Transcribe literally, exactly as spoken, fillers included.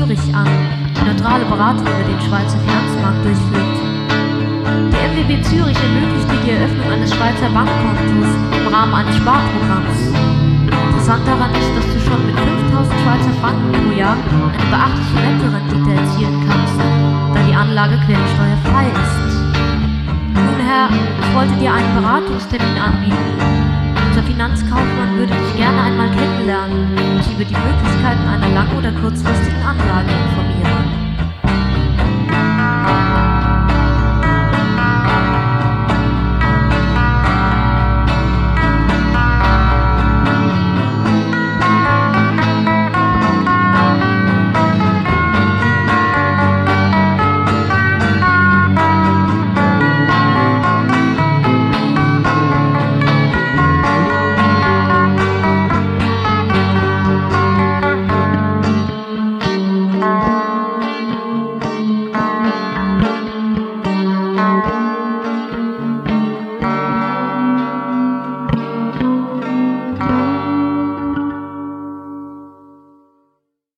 Zürich an, die neutrale Beratung über den Schweizer Finanzmarkt durchführt. Der M W B Zürich ermöglicht dir die Eröffnung eines Schweizer Bankkontos im Rahmen eines Sparprogramms. Interessant daran ist, dass du schon mit fünftausend Schweizer Franken pro Jahr eine beachtliche Nettorendite erzielen kannst, da die Anlage quellensteuerfrei ist. Nun Herr, ich wollte dir einen Beratungstermin anbieten. Unser Finanzkaufmann würde dich gerne einmal kennenlernen und dich über die Möglichkeiten einer lang- oder kurzfristigen Anlage informieren.